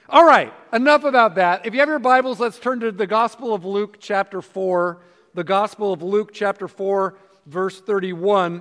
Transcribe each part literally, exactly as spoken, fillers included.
All right, enough about that. If you have your Bibles, let's turn to the Gospel of Luke chapter four. The Gospel of Luke chapter four, verse thirty-one.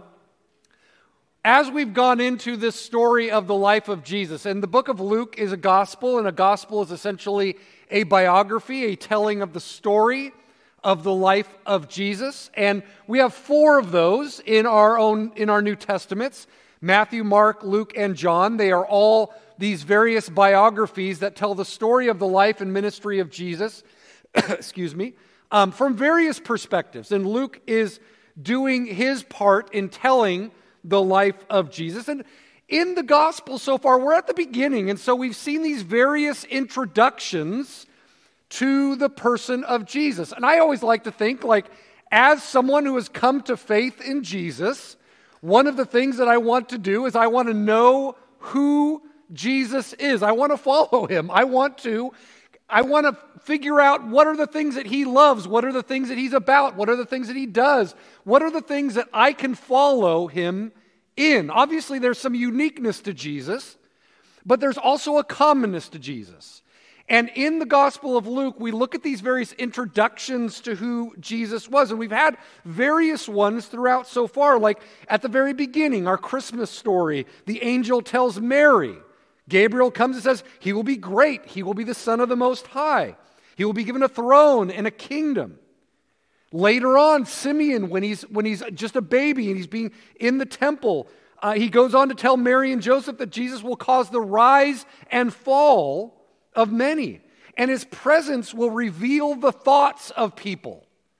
As we've gone into this story of the life of Jesus, and the book of Luke is a gospel, and a gospel is essentially a biography, a telling of the story of the life of Jesus. And we have four of those in our own in our New Testaments: Matthew, Mark, Luke, and John. They are all these various biographies that tell the story of the life and ministry of Jesus, excuse me, um, from various perspectives. And Luke is doing his part in telling the life of Jesus. And in the gospel so far, we're at the beginning, and so we've seen these various introductions to the person of Jesus. And I always like to think, like, as someone who has come to faith in Jesus, one of the things that I want to do is I want to know who Jesus is. I want to follow him. I want to I want to figure out what are the things that he loves, what are the things that he's about, what are the things that he does, what are the things that I can follow him in. Obviously, there's some uniqueness to Jesus, but there's also a commonness to Jesus. And in the Gospel of Luke, we look at these various introductions to who Jesus was. And we've had various ones throughout so far, like at the very beginning, our Christmas story, the angel tells Mary, Gabriel comes and says, he will be great. He will be the Son of the Most High. He will be given a throne and a kingdom. Later on, Simeon, when he's when he's just a baby and he's being in the temple, uh, he goes on to tell Mary and Joseph that Jesus will cause the rise and fall of many, and his presence will reveal the thoughts of people.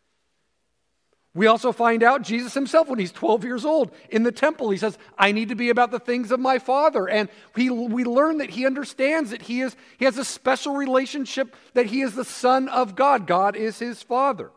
We also find out Jesus himself, when he's twelve years old, in the temple, he says, I need to be about the things of my Father. And he, we learn that he understands that he is he has a special relationship, that he is the Son of God. God is his Father.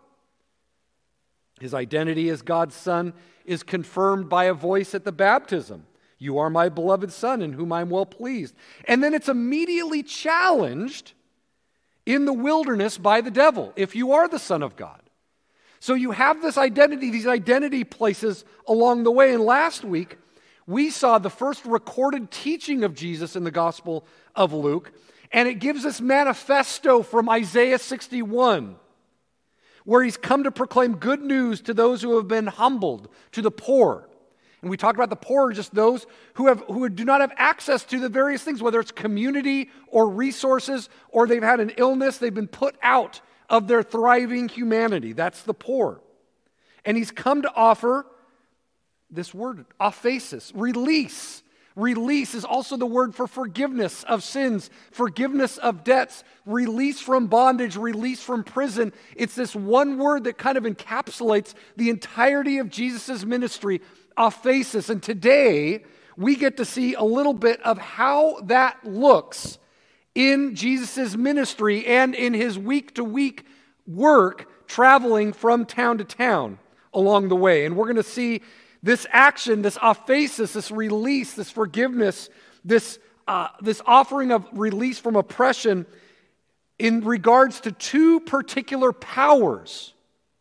His identity as God's Son is confirmed by a voice at the baptism. You are my beloved Son, in whom I'm well pleased. And then it's immediately challenged in the wilderness by the devil, if you are the Son of God. So you have this identity, these identity places along the way. And last week, we saw the first recorded teaching of Jesus in the Gospel of Luke, and it gives us manifesto from Isaiah sixty-one, where he's come to proclaim good news to those who have been humbled, to the poor. And we talked about the poor, just those who have who do not have access to the various things, whether it's community or resources, or they've had an illness, they've been put out of their thriving humanity. That's the poor. And he's come to offer this word, aphesis, release. Release is also the word for forgiveness of sins, forgiveness of debts, release from bondage, release from prison. It's this one word that kind of encapsulates the entirety of Jesus' ministry, aphesis. And today, we get to see a little bit of how that looks in Jesus' ministry and in his week-to-week work traveling from town to town along the way. And we're going to see this action, this aphesis, this release, this forgiveness, this, uh, this offering of release from oppression in regards to two particular powers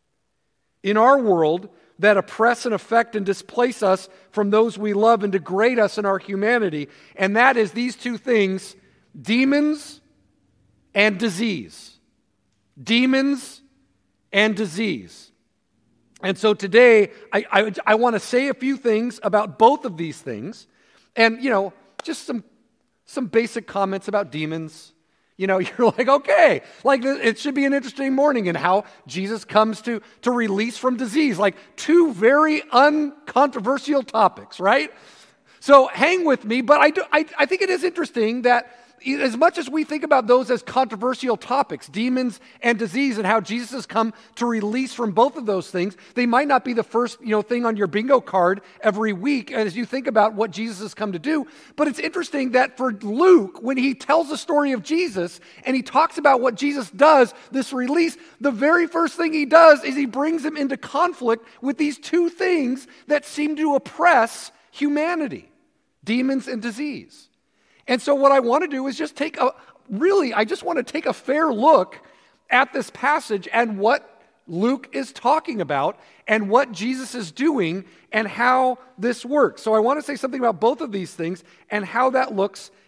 in our world that oppress and affect and displace us from those we love and degrade us in our humanity. And that is these two things: demons and disease. Demons and disease. And so today, I, I, I want to say a few things about both of these things. And, you know, just some, some basic comments about demons. You know, you're like, okay, like it should be an interesting morning, and how Jesus comes to, to release from disease. Like two very uncontroversial topics, right? So hang with me, but I, do, I, I think it is interesting that as much as we think about those as controversial topics, demons and disease, and how Jesus has come to release from both of those things, they might not be the first, you know, thing on your bingo card every week as you think about what Jesus has come to do. But it's interesting that for Luke, when he tells the story of Jesus and he talks about what Jesus does, this release, the very first thing he does is he brings him into conflict with these two things that seem to oppress humanity: demons and disease. And so what I want to do is just take a, really, I just want to take a fair look at this passage and what Luke is talking about and what Jesus is doing and how this works. So I want to say something about both of these things and how that looks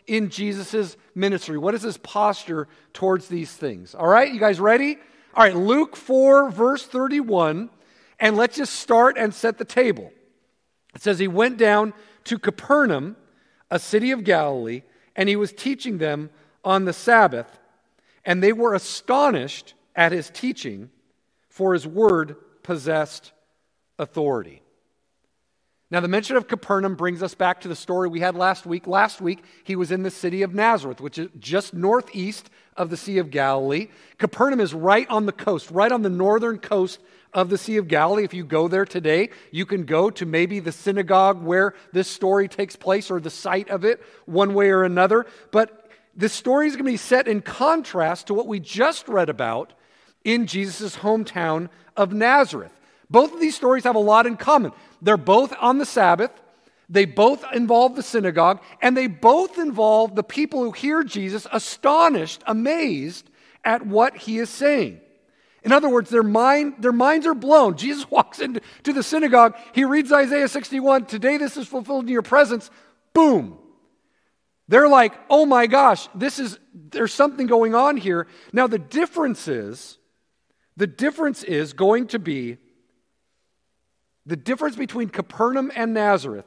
in Jesus' ministry? What is his posture towards these things? All right, you guys ready? All right, Luke four, verse thirty-one, and let's just start and set the table. It says, he went down to Capernaum, a city of Galilee, and he was teaching them on the Sabbath, and they were astonished at his teaching, for his word possessed authority. Now, the mention of Capernaum brings us back to the story we had last week. Last week, he was in the city of Nazareth, which is just northeast of the Sea of Galilee. Capernaum is right on the coast, right on the northern coast of the Sea of Galilee. If you go there today, you can go to maybe the synagogue where this story takes place or the site of it, one way or another. But this story is going to be set in contrast to what we just read about in Jesus' hometown of Nazareth. Both of these stories have a lot in common. They're both on the Sabbath, they both involve the synagogue, and they both involve the people who hear Jesus astonished, amazed at what he is saying. In other words, their mind, their minds are blown. Jesus walks into to the synagogue, he reads Isaiah sixty-one, today this is fulfilled in your presence, boom. They're like, oh my gosh, this is, there's something going on here. Now the difference is, the difference is going to be the difference between Capernaum and Nazareth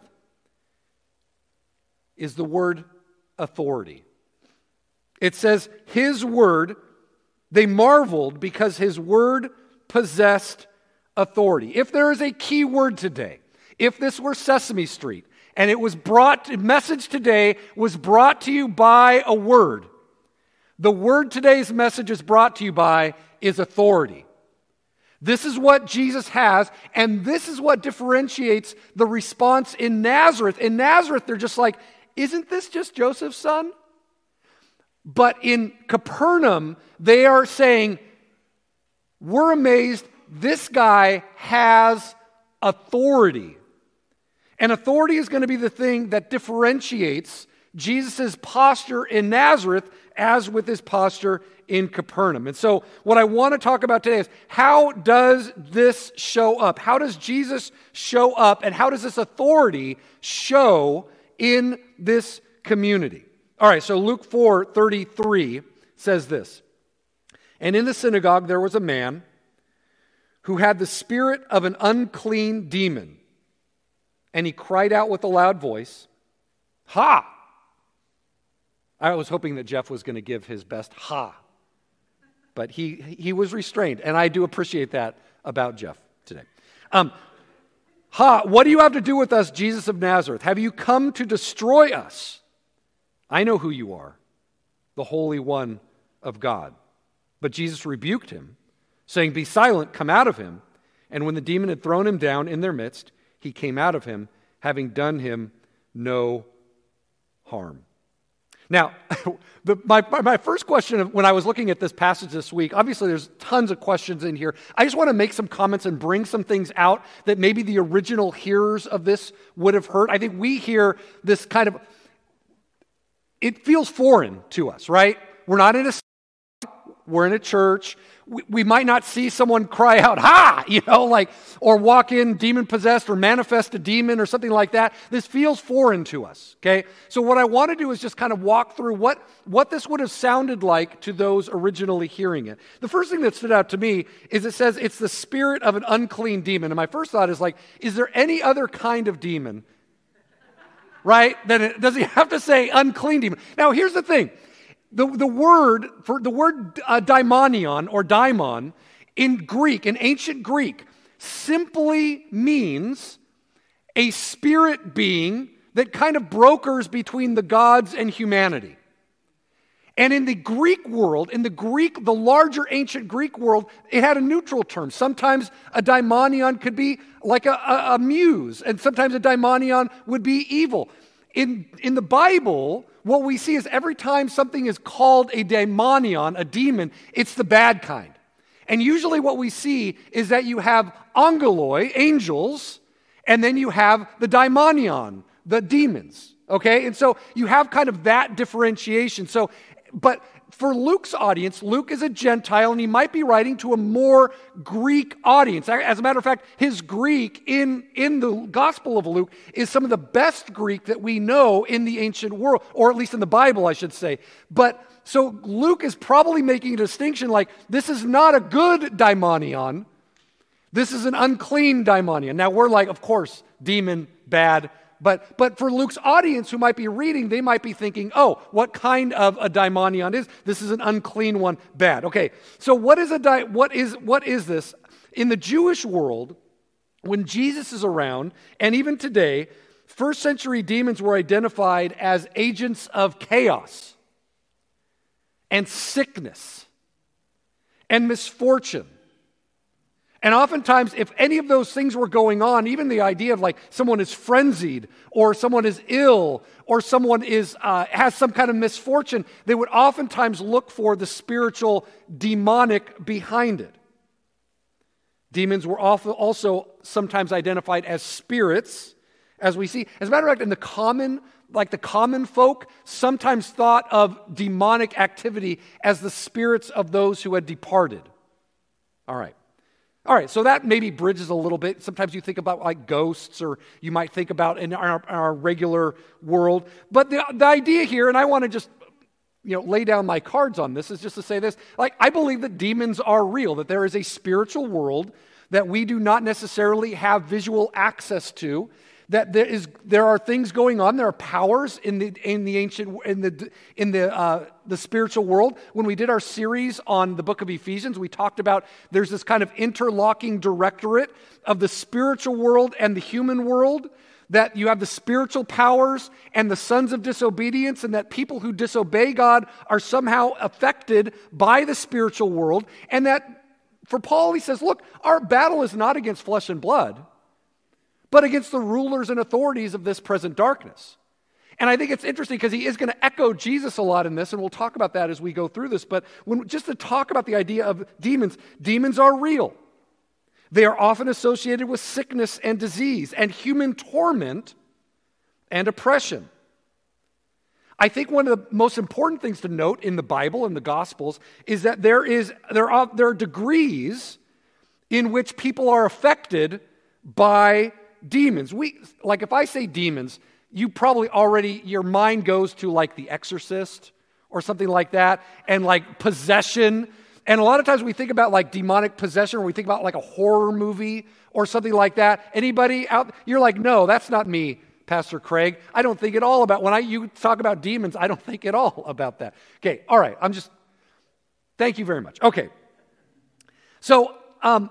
is the word authority. It says, his word, they marveled because his word possessed authority. If there is a key word today, if this were Sesame Street, and it was brought, a message today was brought to you by a word, the word today's message is brought to you by is authority. This is what Jesus has, and this is what differentiates the response in Nazareth. In Nazareth, they're just like, isn't this just Joseph's son? But in Capernaum, they are saying, we're amazed, this guy has authority. And authority is going to be the thing that differentiates Jesus' posture in Nazareth as with his posture in Capernaum. And so what I want to talk about today is, how does this show up? How does Jesus show up, and how does this authority show in this community? All right, so Luke four thirty-three says this, and in the synagogue there was a man who had the spirit of an unclean demon, and he cried out with a loud voice, ha! I was hoping that Jeff was going to give his best ha, but he he was restrained, and I do appreciate that about Jeff today. Um, ha, what do you have to do with us, Jesus of Nazareth? Have you come to destroy us? I know who you are, the Holy One of God. But Jesus rebuked him, saying, be silent, come out of him. And when the demon had thrown him down in their midst, he came out of him, having done him no harm. Now, the, my, my first question when I was looking at this passage this week, obviously there's tons of questions in here. I just want to make some comments and bring some things out that maybe the original hearers of this would have heard. I think we hear this kind of, it feels foreign to us, right? We're not in a, we're in a church. We, we might not see someone cry out, ha, you know, like, or walk in demon-possessed or manifest a demon or something like that. This feels foreign to us, okay? So what I want to do is just kind of walk through what, what this would have sounded like to those originally hearing it. The first thing that stood out to me is it says it's the spirit of an unclean demon. And my first thought is like, is there any other kind of demon? Right? Then it, does he have to say unclean demon? Now, here's the thing. The, the word, for the word uh, daimonion or daimon in Greek, in ancient Greek, simply means a spirit being that kind of brokers between the gods and humanity. And in the Greek world, in the Greek, the larger ancient Greek world, it had a neutral term. Sometimes a daimonion could be like a, a, a muse, and sometimes a daimonion would be evil. In, in the Bible, what we see is every time something is called a daimonion, a demon, it's the bad kind. And usually what we see is that you have angeloi, angels, and then you have the daimonion, the demons, okay? And so you have kind of that differentiation. So, but for Luke's audience, Luke is a Gentile, and he might be writing to a more Greek audience. As a matter of fact, his Greek in, in the Gospel of Luke is some of the best Greek that we know in the ancient world, or at least in the Bible, I should say. But so Luke is probably making a distinction like, this is not a good daimonion. This is an unclean daimonion. Now, we're like, of course, demon, bad. But but for Luke's audience who might be reading, they might be thinking, oh, what kind of a daimonion is? This is an unclean one, bad. Okay, so what is a di- what is what is this? In the Jewish world, when Jesus is around, and even today, first century demons were identified as agents of chaos and sickness and misfortune. And oftentimes, if any of those things were going on, even the idea of like someone is frenzied, or someone is ill, or someone is uh, has some kind of misfortune, they would oftentimes look for the spiritual demonic behind it. Demons were also sometimes identified as spirits, as we see. As a matter of fact, in the common, like the common folk, sometimes thought of demonic activity as the spirits of those who had departed. All right. All right, so that maybe bridges a little bit. Sometimes you think about like ghosts, or you might think about in our, our regular world. But the, the idea here, and I want to just you know lay down my cards on this, is just to say this. Like, I believe that demons are real, that there is a spiritual world that we do not necessarily have visual access to, that there is there are things going on, there are powers in the in the ancient in the in the uh, the spiritual world. When we did our series on the book of Ephesians, we talked about there's this kind of interlocking directorate of the spiritual world and the human world, that you have the spiritual powers and the sons of disobedience, and that people who disobey God are somehow affected by the spiritual world. And that for Paul, he says, look, our battle is not against flesh and blood, but against the rulers and authorities of this present darkness. And I think it's interesting because he is going to echo Jesus a lot in this, and we'll talk about that as we go through this. But when, just to talk about the idea of demons, demons are real. They are often associated with sickness and disease and human torment and oppression. I think one of the most important things to note in the Bible and the Gospels is that there is there are, there are degrees in which people are affected by demons. We like if I say demons, you probably already, your mind goes to like The Exorcist or something like that, and like possession. And a lot of times we think about like demonic possession, or we think about like a horror movie or something like that. Anybody out? You're like, no, that's not me, Pastor Craig. I don't think at all about, when I you talk about demons, I don't think at all about that. Okay, all right, I'm just, thank you very much. Okay. So, um,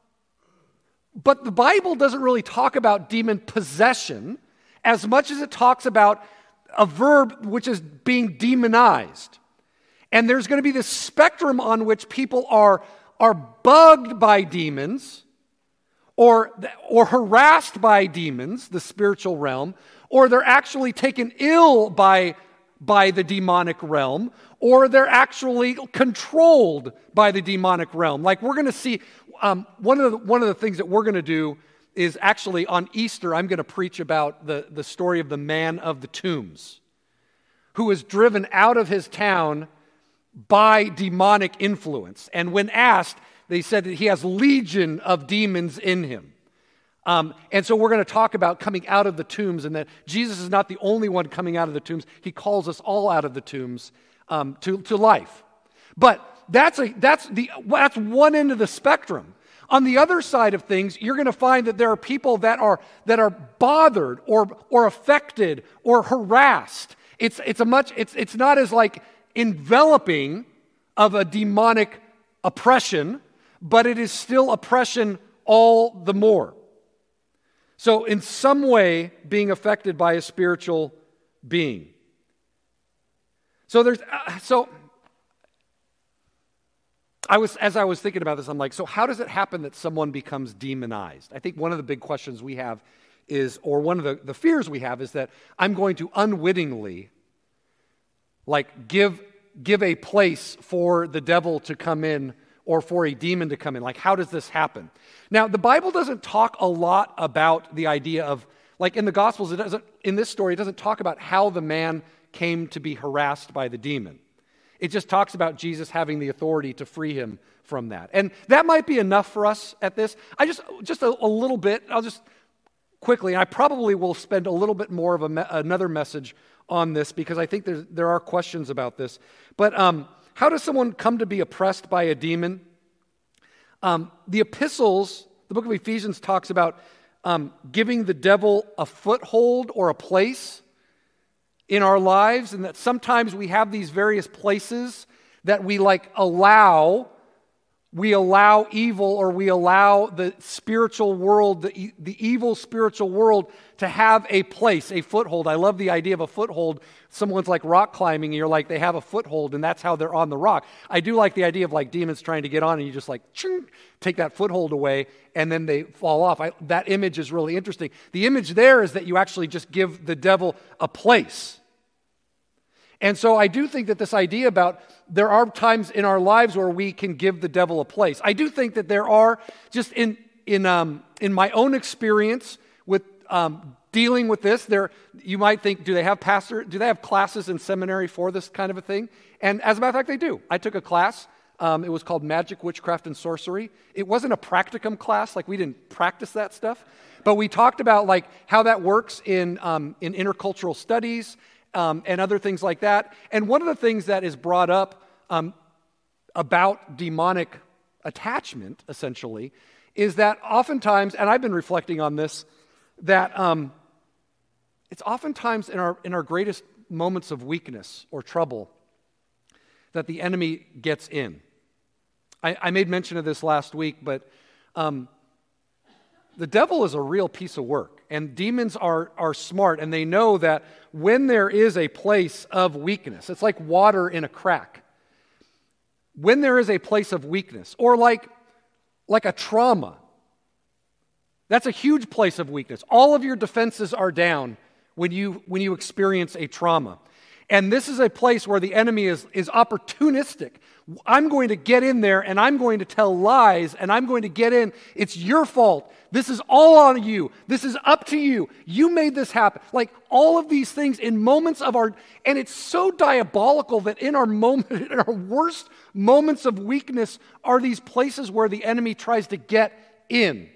but the Bible doesn't really talk about demon possession as much as it talks about a verb which is being demonized. And there's going to be this spectrum on which people are, are bugged by demons, or, or harassed by demons, the spiritual realm, or they're actually taken ill by, by the demonic realm, or they're actually controlled by the demonic realm. Like we're going to see, um, one of the, one of the things that we're going to do is actually on Easter, I'm going to preach about the, the story of the man of the tombs, who was driven out of his town by demonic influence. And when asked, they said that he has legion of demons in him. Um, and so we're going to talk about coming out of the tombs, and that Jesus is not the only one coming out of the tombs. He calls us all out of the tombs um, to, to life. But that's a, that's the that's one end of the spectrum. On the other side of things, you're going to find that there are people that are that are bothered or or affected or harassed. It's it's a much it's it's not as like enveloping of a demonic oppression, but it is still oppression all the more. So in some way being affected by a spiritual being. So there's uh, so I was as I was thinking about this, I'm like, so how does it happen that someone becomes demonized? I think one of the big questions we have is, or one of the, the fears we have is that I'm going to unwittingly like give give a place for the devil to come in, or for a demon to come in. Like, how does this happen? Now, the Bible doesn't talk a lot about the idea of, like in the Gospels, it doesn't, in this story, it doesn't talk about how the man came to be harassed by the demon. It just talks about Jesus having the authority to free him from that. And that might be enough for us at this. I just, just a, a little bit, I'll just quickly, I probably will spend a little bit more of a me- another message on this because I think there's, there are questions about this. But um, how does someone come to be oppressed by a demon? Um, the epistles, the book of Ephesians talks about um, giving the devil a foothold or a place in our lives, and that sometimes we have these various places that we like allow, we allow evil, or we allow the spiritual world, the, the evil spiritual world to have a place, a foothold. I love the idea of a foothold. Someone's like rock climbing, and you're like, they have a foothold, and that's how they're on the rock. I do like the idea of like demons trying to get on, and you just like, ching, take that foothold away, and then they fall off. I, that image is really interesting. The image there is that you actually just give the devil a place. And so I do think that this idea about there are times in our lives where we can give the devil a place. I do think that there are, just in in um, in my own experience with um, dealing with this, there you might think, do they have pastor? Do they have classes in seminary for this kind of a thing? And as a matter of fact, they do. I took a class. Um, it was called Magic, Witchcraft, and Sorcery. It wasn't a practicum class, like we didn't practice that stuff, but we talked about like how that works in um, in intercultural studies. Um, and other things like that. And one of the things that is brought up um, about demonic attachment, essentially, is that oftentimes, and I've been reflecting on this, that um, it's oftentimes in our in our greatest moments of weakness or trouble that the enemy gets in. I, I made mention of this last week, but um, the devil is a real piece of work. And demons are, are smart, and they know that when there is a place of weakness, it's like water in a crack. When there is a place of weakness, or like, like a trauma, that's a huge place of weakness. All of your defenses are down when you, when you experience a trauma. And this is a place where the enemy is, is opportunistic. I'm going to get in there and I'm going to tell lies and I'm going to get in. It's your fault. This is all on you. This is up to you. You made this happen. Like all of these things in moments of our, and it's so diabolical that in our moment, in our worst moments of weakness are these places where the enemy tries to get in.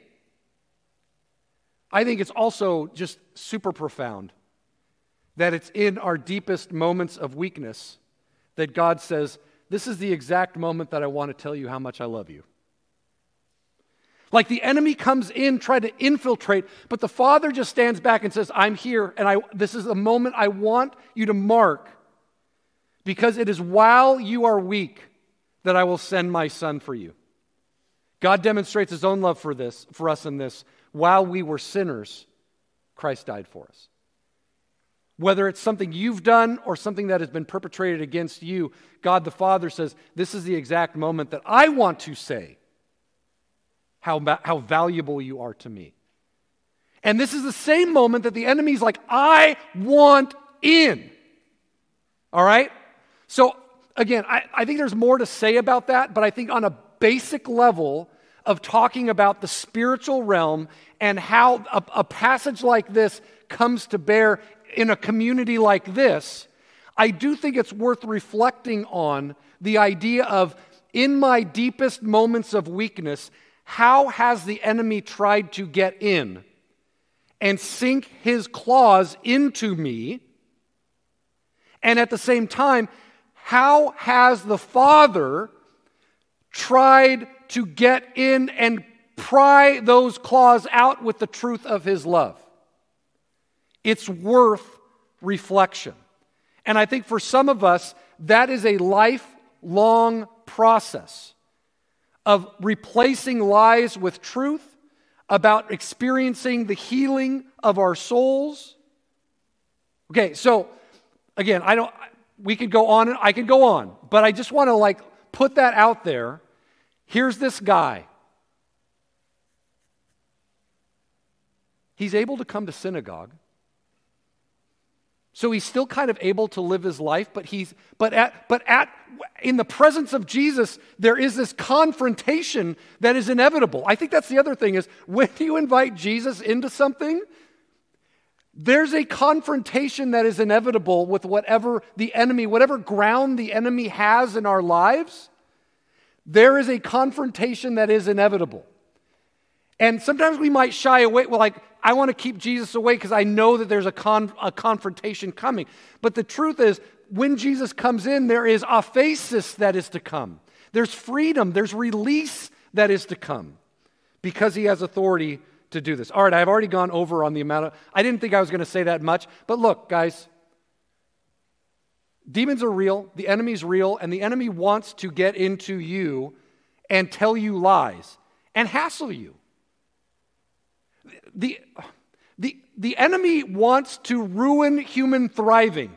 I think it's also just super profound that it's in our deepest moments of weakness that God says, this is the exact moment that I want to tell you how much I love you. Like the enemy comes in, trying to infiltrate, but the Father just stands back and says, I'm here, and I, this is a moment I want you to mark, because it is while you are weak that I will send my Son for you. God demonstrates His own love for this, for us in this. While we were sinners, Christ died for us. Whether it's something you've done or something that has been perpetrated against you, God the Father says, this is the exact moment that I want to say how, how valuable you are to me. And this is the same moment that the enemy's like, I want in. All right? So, again, I, I think there's more to say about that, but I think on a basic level of talking about the spiritual realm and how a, a passage like this comes to bear in a community like this, I do think it's worth reflecting on the idea of, in my deepest moments of weakness, how has the enemy tried to get in and sink his claws into me? And at the same time, how has the Father tried to get in and pry those claws out with the truth of His love? It's worth reflection. And I think for some of us, that is a lifelong process of replacing lies with truth, about experiencing the healing of our souls. Okay, so again, I don't, we could go on, and I could go on, but I just want to like put that out there. Here's this guy. He's able to come to synagogue. So he's still kind of able to live his life, but he's but at but at in the presence of Jesus, there is this confrontation that is inevitable. I think that's the other thing is when you invite Jesus into something, There's a confrontation that is inevitable with whatever the enemy, whatever ground the enemy has in our lives. There is a confrontation that is inevitable. And sometimes we might shy away. Well, like, I want to keep Jesus away because I know that there's a, con- a confrontation coming. But the truth is, when Jesus comes in, there is aphesis that is to come. There's freedom, there's release that is to come because he has authority to do this. All right, I've already gone over on the amount of, I didn't think I was going to say that much, but look, guys, demons are real, the enemy's real, and the enemy wants to get into you and tell you lies and hassle you. The, the, the enemy wants to ruin human thriving.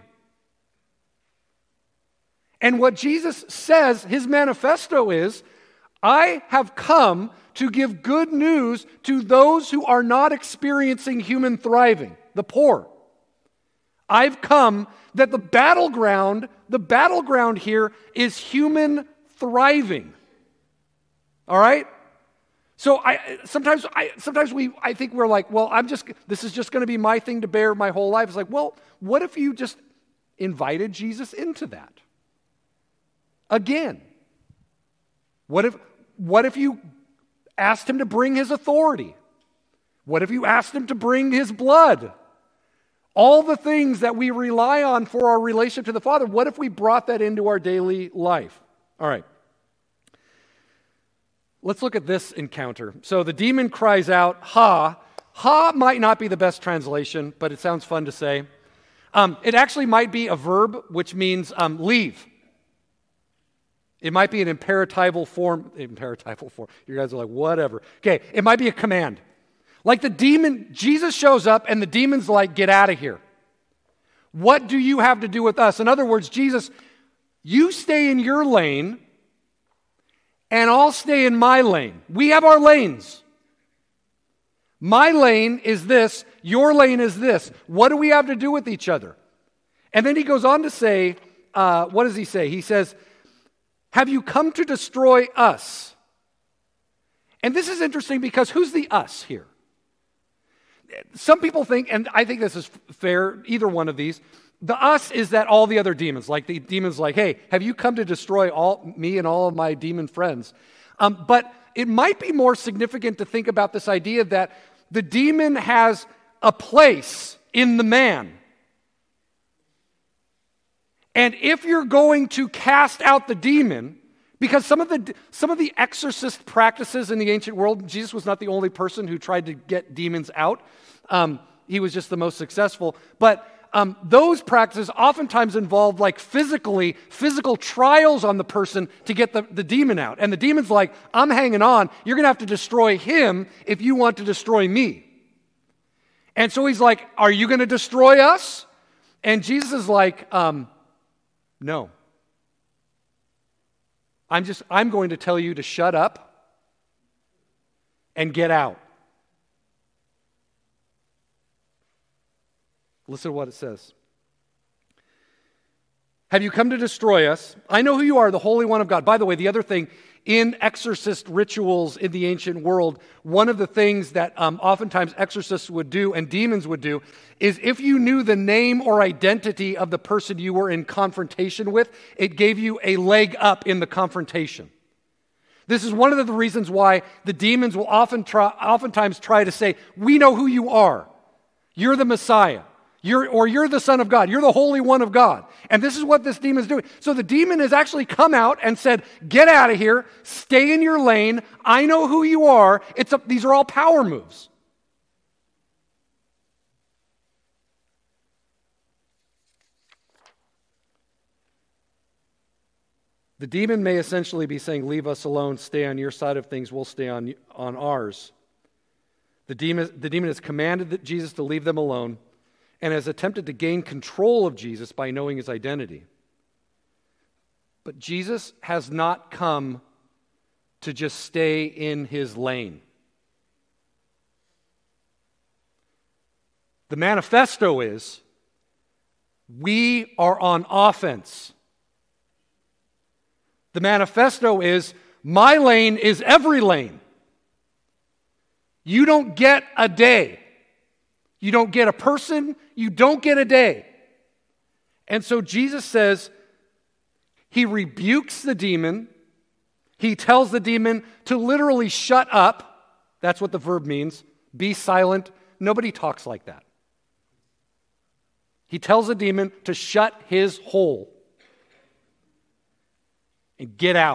And what Jesus says, his manifesto is, I have come to give good news to those who are not experiencing human thriving, the poor. I've come that the battleground, the battleground here is human thriving. All right? So I sometimes I sometimes we I think we're like, well, I'm just this is just going to be my thing to bear my whole life. It's like, well, what if you just invited Jesus into that? Again, what if, what if you asked him to bring his authority? What if you asked him to bring his blood? All the things that we rely on for our relationship to the Father, what if we brought that into our daily life? All right. Let's look at this encounter. So the demon cries out, ha. Ha might not be the best translation, but it sounds fun to say. Um, it actually might be a verb, which means um, leave. It might be an imperatival form. Imperatival form. You guys are like, whatever. Okay, it might be a command. Like the demon, Jesus shows up and the demon's like, get out of here. What do you have to do with us? In other words, Jesus, you stay in your lane and I'll stay in my lane. We have our lanes. My lane is this, your lane is this. What do we have to do with each other? And then he goes on to say, uh, what does he say? He says, have you come to destroy us? And this is interesting because who's the us here? Some people think, and I think this is fair, either one of these, the us is that all the other demons, like the demons like, hey, have you come to destroy all me and all of my demon friends? Um, but it might be more significant to think about this idea that the demon has a place in the man. And if you're going to cast out the demon, because some of the some of the exorcist practices in the ancient world, Jesus was not the only person who tried to get demons out. Um, he was just the most successful. But um, those practices oftentimes involved like physically, physical trials on the person to get the, the demon out. And the demon's like, I'm hanging on. You're going to have to destroy him if you want to destroy me. And so he's like, are you going to destroy us? And Jesus is like, um, no. I'm just, I'm going to tell you to shut up and get out. Listen to what it says. Have you come to destroy us? I know who you are, the Holy One of God. By the way, the other thing, in exorcist rituals in the ancient world, one of the things that um, oftentimes exorcists would do and demons would do is if you knew the name or identity of the person you were in confrontation with, it gave you a leg up in the confrontation. This is one of the reasons why the demons will often try, oftentimes try to say, we know who you are. You're the Messiah. You're, or you're the Son of God. You're the Holy One of God. And this is what this demon is doing. So the demon has actually come out and said, get out of here. Stay in your lane. I know who you are. It's a, these are all power moves. The demon may essentially be saying, leave us alone. Stay on your side of things. We'll stay on, on ours. The demon, the demon has commanded Jesus to leave them alone, and has attempted to gain control of Jesus by knowing his identity. But Jesus has not come to just stay in his lane. The manifesto is, we are on offense. The manifesto is, my lane is every lane. You don't get a day. You don't get a person, you don't get a day. And so Jesus says, he rebukes the demon. He tells the demon to literally shut up. That's what the verb means. Be silent. Nobody talks like that. He tells the demon to shut his hole and get out.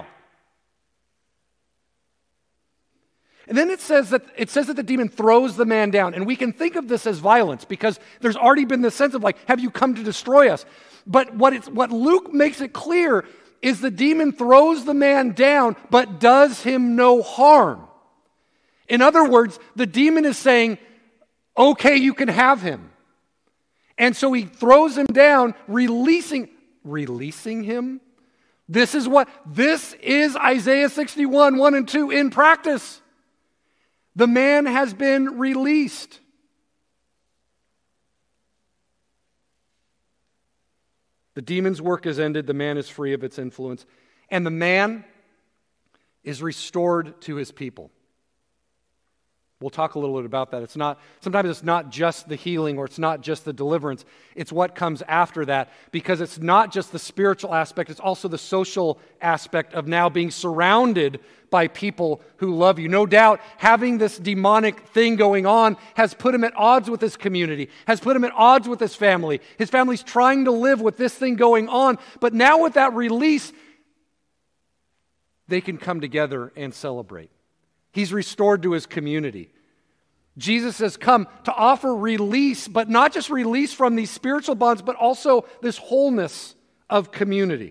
And then it says that it says that the demon throws the man down. And we can think of this as violence because there's already been this sense of like, have you come to destroy us? But what it's what Luke makes it clear is the demon throws the man down, but does him no harm. In other words, the demon is saying, okay, you can have him. And so he throws him down, releasing, releasing him. This is what, this is Isaiah sixty-one, one and two in practice. The man has been released. The demon's work is ended. The man is free of its influence. And the man is restored to his people. We'll talk a little bit about that. It's not, sometimes it's not just the healing or it's not just the deliverance. It's what comes after that because it's not just the spiritual aspect, it's also the social aspect of now being surrounded by people who love you. No doubt having this demonic thing going on has put him at odds with his community, has put him at odds with his family. His family's trying to live with this thing going on, but now with that release, they can come together and celebrate. He's restored to his community. Jesus has come to offer release, but not just release from these spiritual bonds, but also this wholeness of community.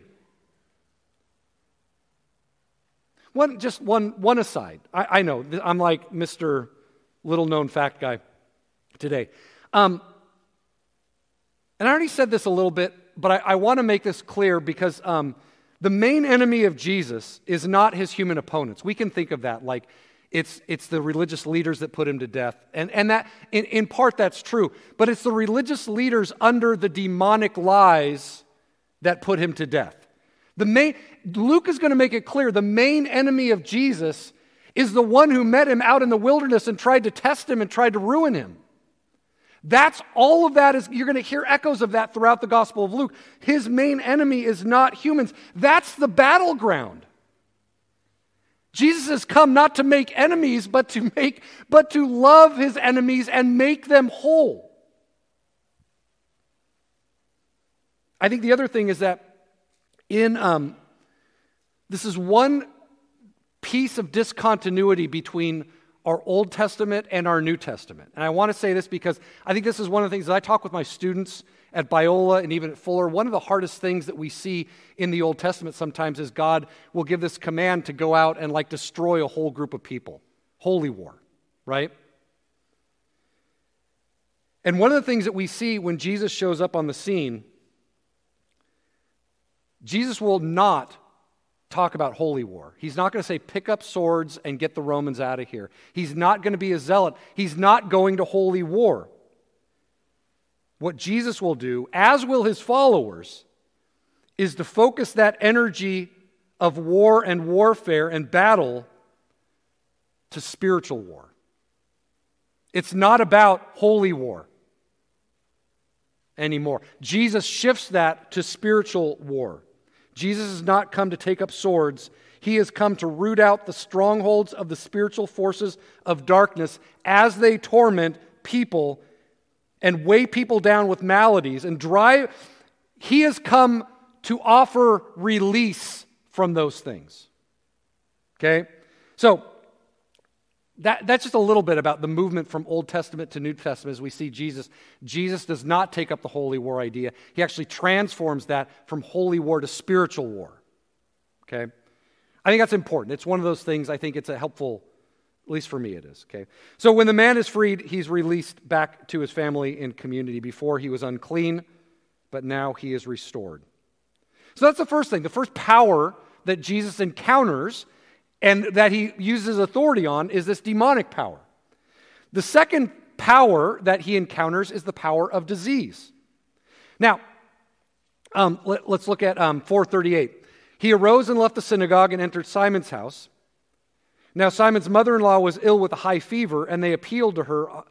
One, just one, one aside. I, I know, I'm like Mister Little-known fact guy today. Um, and I already said this a little bit, but I, I want to make this clear because um, the main enemy of Jesus is not his human opponents. We can think of that like it's it's the religious leaders that put him to death. And, and that in, in part that's true. But it's the religious leaders under the demonic lies that put him to death. The main Luke is going to make it clear the main enemy of Jesus is the one who met him out in the wilderness and tried to test him and tried to ruin him. That's all of that is, you're going to hear echoes of that throughout the Gospel of Luke. His main enemy is not humans. That's the battleground. Jesus has come not to make enemies, but to make, but to love his enemies and make them whole. I think the other thing is that in um, this is one piece of discontinuity between our Old Testament and our New Testament. And I want to say this because I think this is one of the things that I talk with my students at Biola and even at Fuller. One of the hardest things that we see in the Old Testament sometimes is God will give this command to go out and like destroy a whole group of people. Holy war, right? And one of the things that we see when Jesus shows up on the scene, Jesus will not talk about holy war. He's not going to say, pick up swords and get the Romans out of here. He's not going to be a zealot. He's not going to holy war. What Jesus will do, as will his followers, is to focus that energy of war and warfare and battle to spiritual war. It's not about holy war anymore. Jesus shifts that to spiritual war. Jesus has not come to take up swords. He has come to root out the strongholds of the spiritual forces of darkness as they torment people and weigh people down with maladies and drive. He has come to offer release from those things. Okay? So, that, that's just a little bit about the movement from Old Testament to New Testament as we see Jesus. Jesus does not take up the holy war idea. He actually transforms that from holy war to spiritual war. Okay? I think that's important. It's one of those things, I think it's a helpful, at least for me it is. Okay? So when the man is freed, he's released back to his family and community. Before he was unclean, but now he is restored. So that's the first thing. The first power that Jesus encounters and that he uses authority on is this demonic power. The second power that he encounters is the power of disease. Now, um, let, let's look at um, four thirty-eight. He arose and left the synagogue and entered Simon's house. Now Simon's mother-in-law was ill with a high fever, and they appealed to her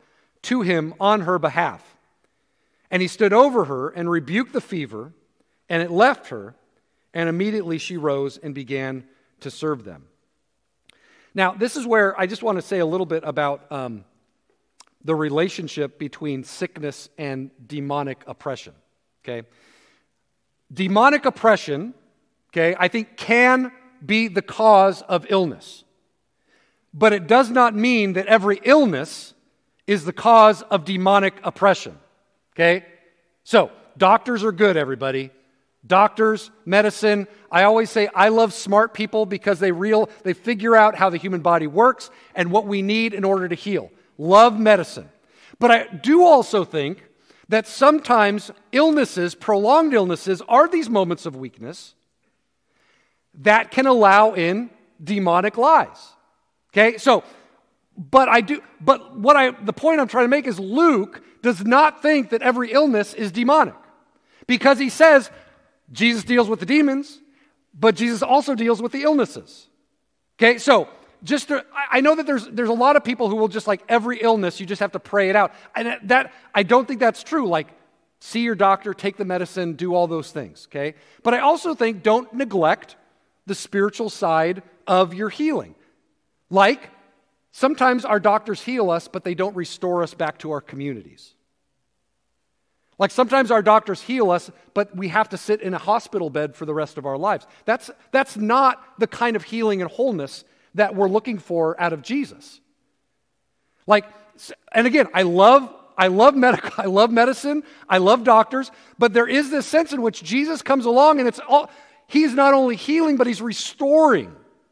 to him on her behalf. And he stood over her and rebuked the fever, and it left her, and immediately she rose and began to serve them. Now, this is where I just want to say a little bit about um, the relationship between sickness and demonic oppression, okay? Demonic oppression, okay, I think can be the cause of illness. But it does not mean that every illness is the cause of demonic oppression, okay? So, doctors are good, everybody. Doctors, medicine. I always say I love smart people because they real they figure out how the human body works and what we need in order to heal. Love medicine. But I do also think that sometimes illnesses, prolonged illnesses, are these moments of weakness that can allow in demonic lies. Okay? So, but I do but what I the point I'm trying to make is Luke does not think that every illness is demonic. Because he says Jesus deals with the demons, but Jesus also deals with the illnesses. Okay, so just to, I know that there's there's a lot of people who will just like every illness, you just have to pray it out. And that I don't think that's true. Like, see your doctor, take the medicine, do all those things, okay? But I also think don't neglect the spiritual side of your healing. Like, sometimes our doctors heal us, but they don't restore us back to our communities. Like sometimes our doctors heal us, but we have to sit in a hospital bed for the rest of our lives. That's, that's not the kind of healing and wholeness that we're looking for out of Jesus. Like, and again, I love, I love medical, I love medicine, I love doctors, but there is this sense in which Jesus comes along and it's all, he's not only healing, but he's restoring.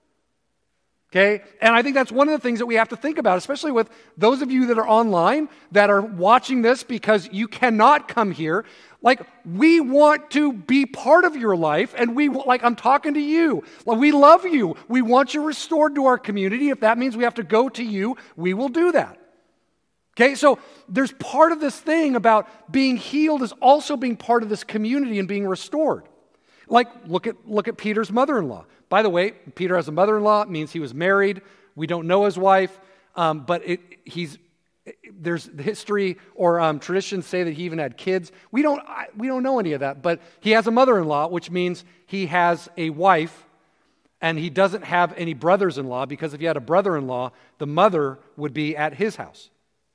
Okay? And I think that's one of the things that we have to think about, especially with those of you that are online, that are watching this because you cannot come here. Like, we want to be part of your life, and we, like, I'm talking to you. Like, we love you. We want you restored to our community. If that means we have to go to you, we will do that. Okay? So there's part of this thing about being healed is also being part of this community and being restored. Like, look at look at Peter's mother-in-law. By the way, Peter has a mother-in-law. It means he was married. We don't know his wife, um, but it, he's there's history or um, traditions say that he even had kids. We don't I, we don't know any of that, but he has a mother-in-law, which means he has a wife, and he doesn't have any brothers-in-law, because if he had a brother-in-law, the mother would be at his house.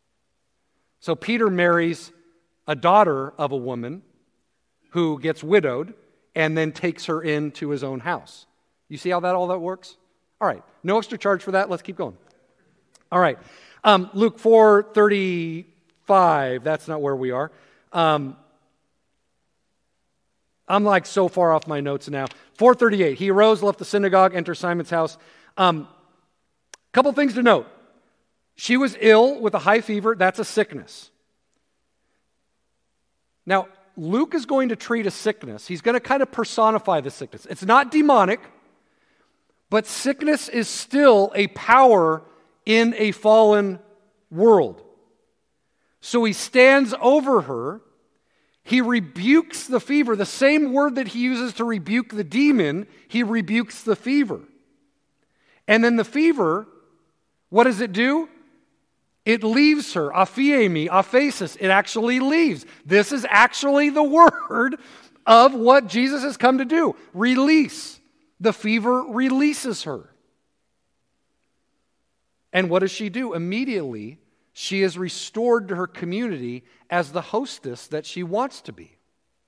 So Peter marries a daughter of a woman who gets widowed, and then takes her into his own house. You see how that all that works? All right, no extra charge for that. Let's keep going. All right, um, Luke four thirty-five, that's not where we are. Um, I'm like so far off my notes now. four thirty-eight, he arose, left the synagogue, entered Simon's house. Um, couple things to note. She was ill with a high fever. That's a sickness. Now, Luke is going to treat a sickness. He's going to kind of personify the sickness. It's not demonic, but sickness is still a power in a fallen world. So he stands over her. He rebukes the fever. The same word that he uses to rebuke the demon, he rebukes the fever. And then the fever, what does it do? It leaves her, aphiemi, aphasis. It actually leaves. This is actually the word of what Jesus has come to do. Release. The fever releases her. And what does she do? Immediately, she is restored to her community as the hostess that she wants to be.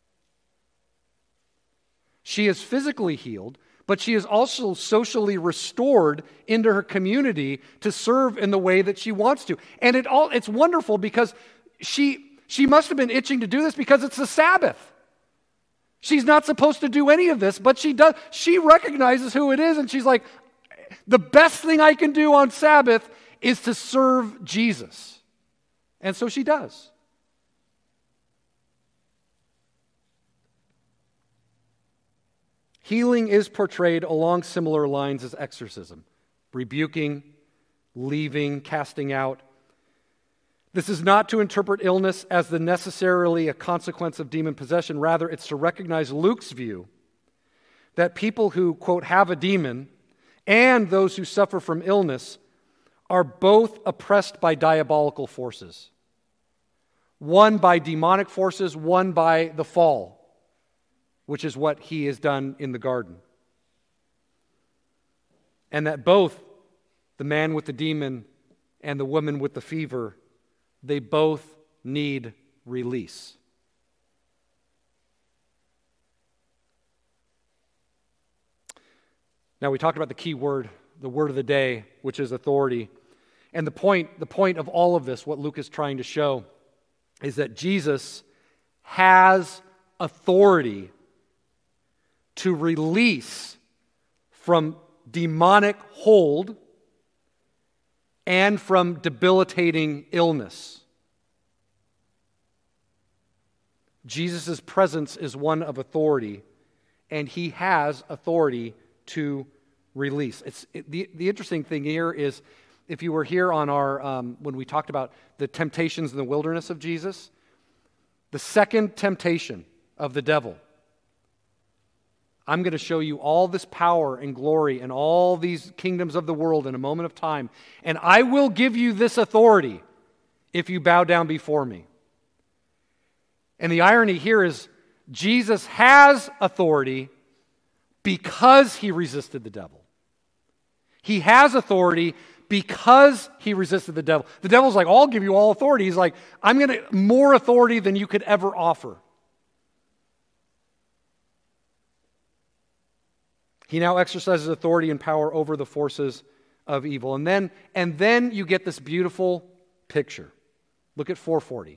She is physically healed, but she is also socially restored into her community to serve in the way that she wants to. And it all it's wonderful because she she must have been itching to do this because it's the Sabbath. She's not supposed to do any of this, but she does. She recognizes who it is, and she's like, the best thing I can do on Sabbath is to serve Jesus. And so she does. Healing is portrayed along similar lines as exorcism. Rebuking, leaving, casting out. This is not to interpret illness as the necessarily a consequence of demon possession. Rather, it's to recognize Luke's view that people who, quote, have a demon and those who suffer from illness are both oppressed by diabolical forces. one by demonic forces, one by the fall, which is what he has done in the garden. And that both the man with the demon and the woman with the fever, they both need release. Now, we talked about the key word, the word of the day, which is authority. And the point, the point of all of this, what Luke is trying to show, is that Jesus has authority to release from demonic hold and from debilitating illness. Jesus' presence is one of authority, and he has authority to release. It's it, the, the interesting thing here is, if you were here on our, um, when we talked about the temptations in the wilderness of Jesus, the second temptation of the devil, I'm going to show you all this power and glory and all these kingdoms of the world in a moment of time, and I will give you this authority if you bow down before me. And the irony here is, Jesus has authority because he resisted the devil. He has authority because he resisted the devil. The devil's like, I'll give you all authority. He's like, I'm going to, more authority than you could ever offer. He now exercises authority and power over the forces of evil. And then, and then you get this beautiful picture. Look at four forty.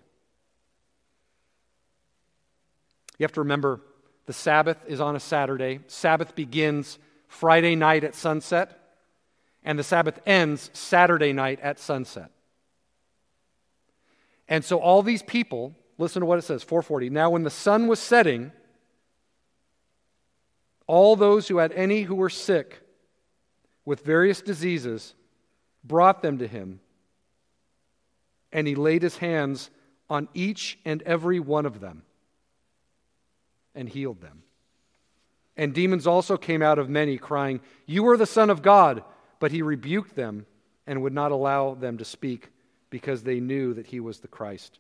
You have to remember, the Sabbath is on a Saturday. Sabbath begins Friday night at sunset, and the Sabbath ends Saturday night at sunset. And so all these people, listen to what it says, four forty. Now when the sun was setting, all those who had any who were sick with various diseases brought them to him, and he laid his hands on each and every one of them and healed them. And demons also came out of many, crying, "You are the Son of God." But he rebuked them and would not allow them to speak, because they knew that he was the Christ.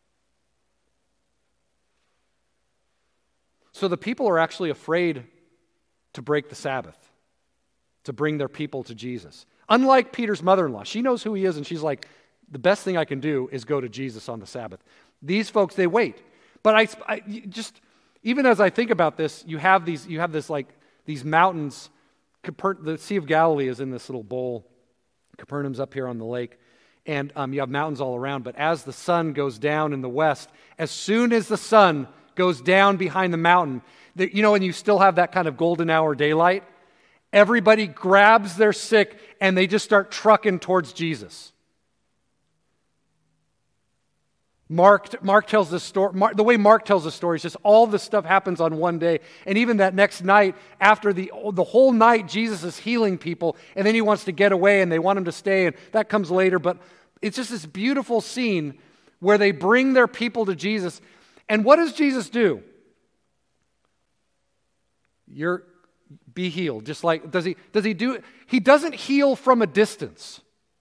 So the people are actually afraid to break the Sabbath, to bring their people to Jesus. Unlike Peter's mother-in-law, she knows who he is, and she's like, the best thing I can do is go to Jesus on the Sabbath. These folks, they wait. But I, I just, even as I think about this, you have these, you have this like these mountains. The Sea of Galilee is in this little bowl. Capernaum's up here on the lake. And um, you have mountains all around. But as the sun goes down in the west, as soon as the sun goes down behind the mountain, the, you know, and you still have that kind of golden hour daylight, everybody grabs their sick and they just start trucking towards Jesus. Mark, Mark tells this story, Mark, the way Mark tells the story is just all this stuff happens on one day. And even that next night, after the, the whole night, Jesus is healing people, and then he wants to get away, and they want him to stay, and that comes later. But it's just this beautiful scene where they bring their people to Jesus. And what does Jesus do? You're, be healed. Just like, does he, does he do it? He doesn't heal from a distance.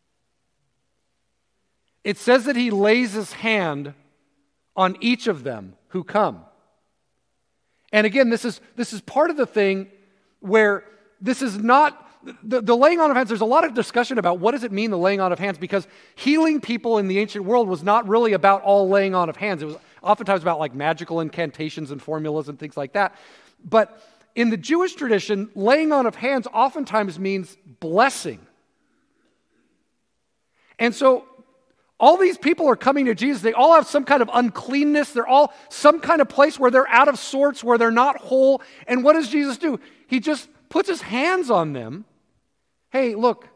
It says that he lays his hand on each of them who come. And again, this is this is part of the thing where this is not, the, the laying on of hands, there's a lot of discussion about what does it mean, the laying on of hands, because healing people in the ancient world was not really about all laying on of hands. It was oftentimes about like magical incantations and formulas and things like that. But in the Jewish tradition, laying on of hands oftentimes means blessing. And so all these people are coming to Jesus. They all have some kind of uncleanness. They're all some kind of place where they're out of sorts, where they're not whole. And what does Jesus do? He just puts his hands on them. Hey, look,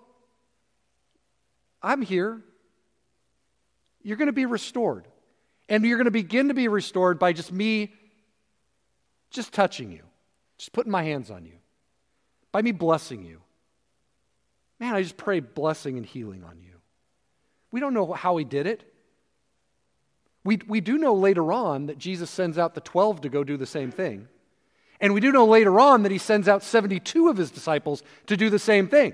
I'm here. You're going to be restored. And you're going to begin to be restored by just me just touching you, just putting my hands on you, by me blessing you. Man, I just pray blessing and healing on you. We don't know how he did it. We, we do know later on that Jesus sends out the twelve to go do the same thing. And we do know later on that he sends out seventy-two of his disciples to do the same thing.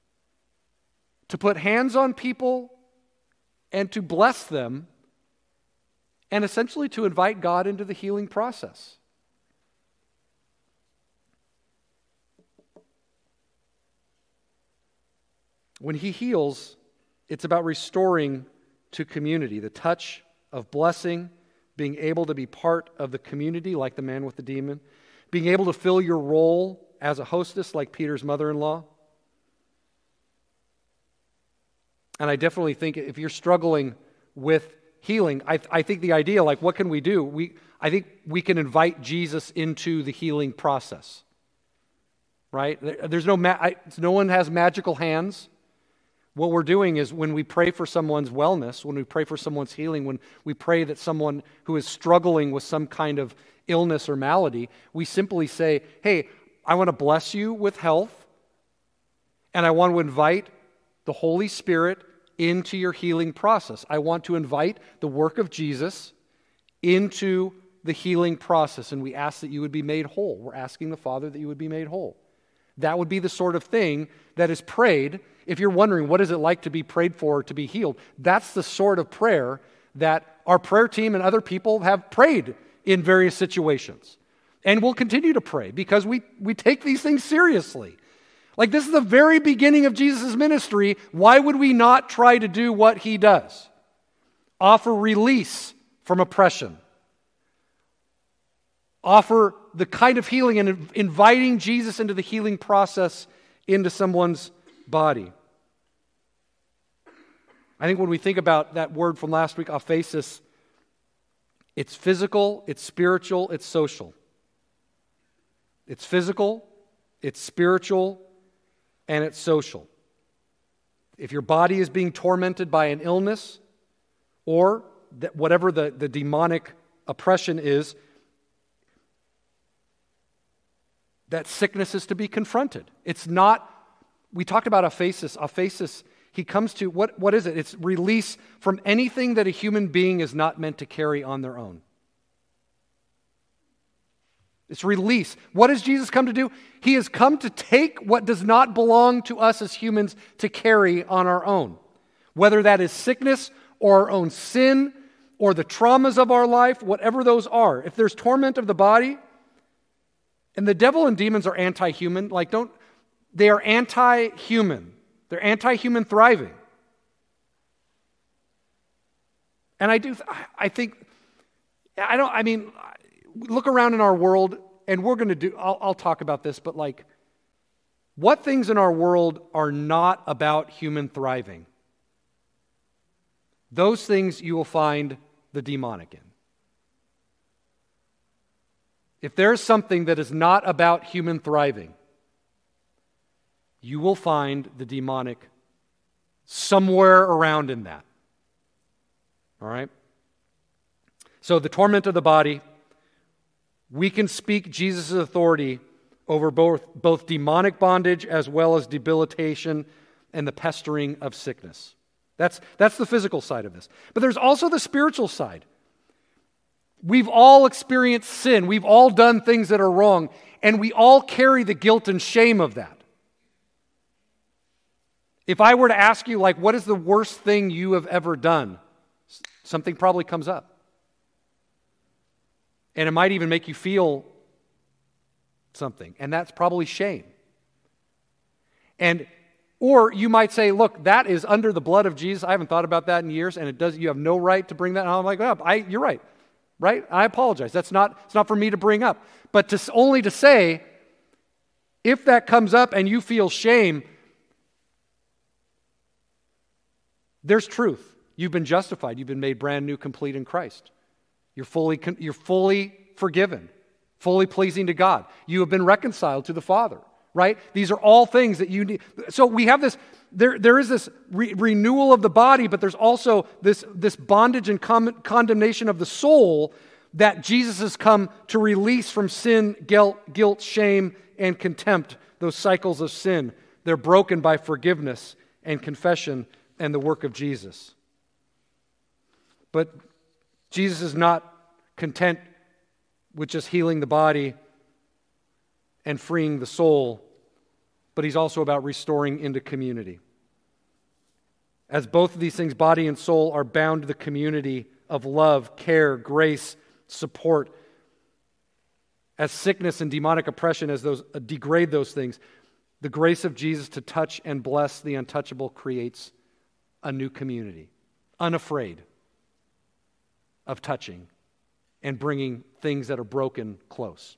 To put hands on people and to bless them and essentially to invite God into the healing process. When he heals, it's about restoring to community, the touch of blessing, being able to be part of the community like the man with the demon, being able to fill your role as a hostess like Peter's mother-in-law. And I definitely think if you're struggling with healing, I, I think the idea, like, what can we do? We, I think we can invite Jesus into the healing process, right? There's no, ma- I, no one has magical hands. What we're doing is when we pray for someone's wellness, when we pray for someone's healing, when we pray that someone who is struggling with some kind of illness or malady, we simply say, hey, I want to bless you with health, and I want to invite the Holy Spirit into your healing process. I want to invite the work of Jesus into the healing process, and we ask that you would be made whole. We're asking the Father that you would be made whole. That would be the sort of thing that is prayed. If you're wondering what is it like to be prayed for, to be healed, that's the sort of prayer that our prayer team and other people have prayed in various situations. And we'll continue to pray because we, we take these things seriously. Like, this is the very beginning of Jesus' ministry. Why would we not try to do what he does? Offer release from oppression. Offer the kind of healing and inviting Jesus into the healing process into someone's body. I think when we think about that word from last week, aphesis, it's physical, it's spiritual, it's social. It's physical, it's spiritual, and it's social. If your body is being tormented by an illness, or that whatever the, the demonic oppression is, that sickness is to be confronted. It's not, we talked about aphesis. Aphesis, he comes to, what, what is it? It's release from anything that a human being is not meant to carry on their own. It's release. What has Jesus come to do? He has come to take what does not belong to us as humans to carry on our own. Whether that is sickness or our own sin or the traumas of our life, whatever those are. If there's torment of the body, and the devil and demons are anti-human, like don't, they are anti-human. They're anti-human thriving. And I do, I think, I don't, I mean, look around in our world, and we're going to do, I'll, I'll talk about this, but like, what things in our world are not about human thriving? Those things you will find the demonic in. If there's something that is not about human thriving, you will find the demonic somewhere around in that. All right? So the torment of the body, we can speak Jesus' authority over both, both demonic bondage as well as debilitation and the pestering of sickness. That's, that's the physical side of this. But there's also the spiritual side. We've all experienced sin. We've all done things that are wrong, and we all carry the guilt and shame of that. If I were to ask you, like, what is the worst thing you have ever done? Something probably comes up. And it might even make you feel something, and that's probably shame. And or you might say, look, that is under the blood of Jesus. I haven't thought about that in years, and it does. You have no right to bring that up. I'm like, oh, I, you're right. Right? I apologize. That's not, it's not for me to bring up. But to, only to say, if that comes up and you feel shame, there's truth. You've been justified. You've been made brand new, complete in Christ. You're fully, you're fully forgiven, fully pleasing to God. You have been reconciled to the Father. Right? These are all things that you need. So we have this, there, there is this re- renewal of the body, but there's also this, this bondage and com- condemnation of the soul that Jesus has come to release from sin, guilt, guilt, shame, and contempt, those cycles of sin. They're broken by forgiveness and confession and the work of Jesus. But Jesus is not content with just healing the body and freeing the soul, but he's also about restoring into community. As both of these things, body and soul, are bound to the community of love, care, grace, support. As sickness and demonic oppression, as those uh, degrade those things, the grace of Jesus to touch and bless the untouchable creates a new community, unafraid of touching and bringing things that are broken close.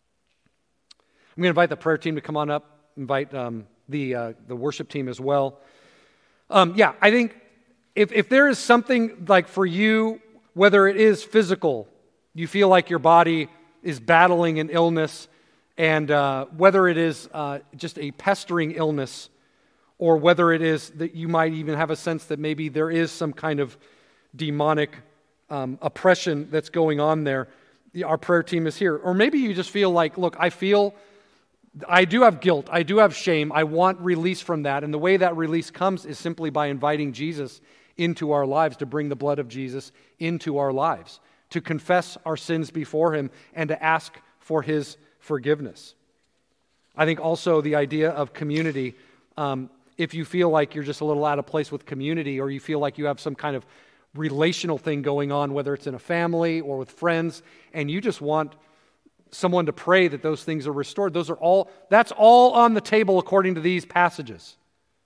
I'm going to invite the prayer team to come on up, invite um, the uh, the worship team as well. Um, yeah, I think if, if there is something like for you, whether it is physical, you feel like your body is battling an illness, and uh, whether it is uh, just a pestering illness, or whether it is that you might even have a sense that maybe there is some kind of demonic um, oppression that's going on there, our prayer team is here. Or maybe you just feel like, look, I feel, I do have guilt, I do have shame, I want release from that, and the way that release comes is simply by inviting Jesus into our lives, to bring the blood of Jesus into our lives, to confess our sins before Him, and to ask for His forgiveness. I think also the idea of community, um, if you feel like you're just a little out of place with community, or you feel like you have some kind of relational thing going on, whether it's in a family or with friends, and you just want someone to pray that those things are restored, those are all, that's all on the table according to these passages.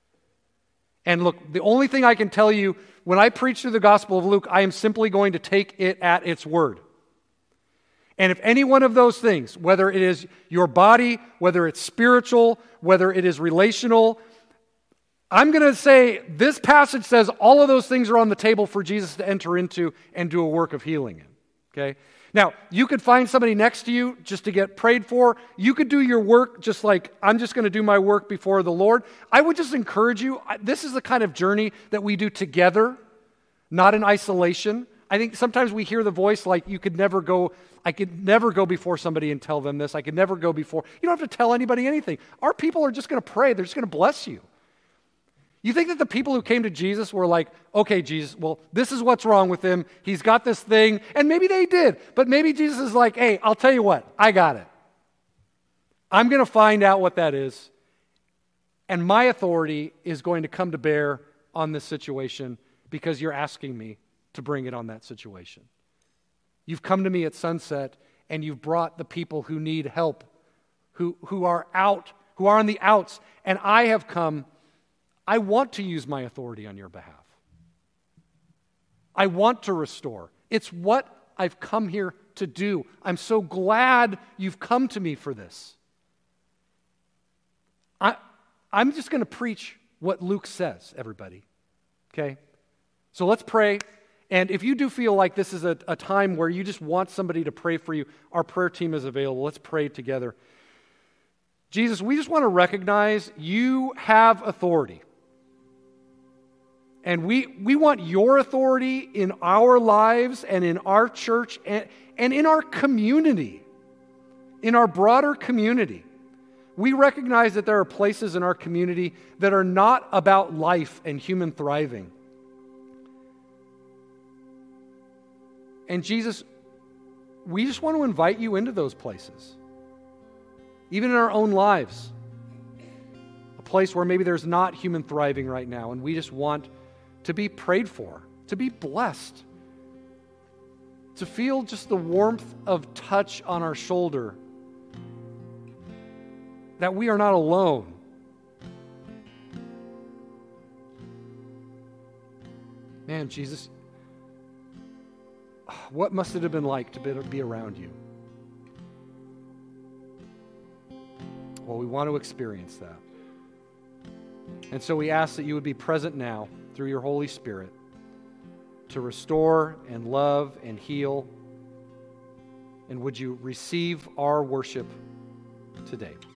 And look, the only thing I can tell you, when I preach through the Gospel of Luke, I am simply going to take it at its word. And if any one of those things, whether it is your body, whether it's spiritual, whether it is relational, I'm going to say this passage says all of those things are on the table for Jesus to enter into and do a work of healing in. Okay? Now, you could find somebody next to you just to get prayed for. You could do your work just like, I'm just going to do my work before the Lord. I would just encourage you, this is the kind of journey that we do together, not in isolation. I think sometimes we hear the voice like, you could never go, I could never go before somebody and tell them this. I could never go before. You don't have to tell anybody anything. Our people are just going to pray. They're just going to bless you. You think that the people who came to Jesus were like, okay, Jesus, well, this is what's wrong with him. He's got this thing. And maybe they did. But maybe Jesus is like, hey, I'll tell you what. I got it. I'm going to find out what that is. And my authority is going to come to bear on this situation because you're asking me to bring it on that situation. You've come to me at sunset and you've brought the people who need help, who, who are out, who are on the outs. And I have come. I want to use my authority on your behalf. I want to restore. It's what I've come here to do. I'm so glad you've come to me for this. I, I'm just going to preach what Luke says, everybody. Okay? So let's pray. And if you do feel like this is a, a time where you just want somebody to pray for you, our prayer team is available. Let's pray together. Jesus, we just want to recognize you have authority. And we, we want your authority in our lives and in our church and, and in our community, in our broader community. We recognize that there are places in our community that are not about life and human thriving. And Jesus, we just want to invite you into those places, even in our own lives. A place where maybe there's not human thriving right now, and we just want to be prayed for, to be blessed, to feel just the warmth of touch on our shoulder, that we are not alone. Man, Jesus, what must it have been like to be around you? Well, we want to experience that. And so we ask that you would be present now through your Holy Spirit to restore and love and heal. And would you receive our worship today?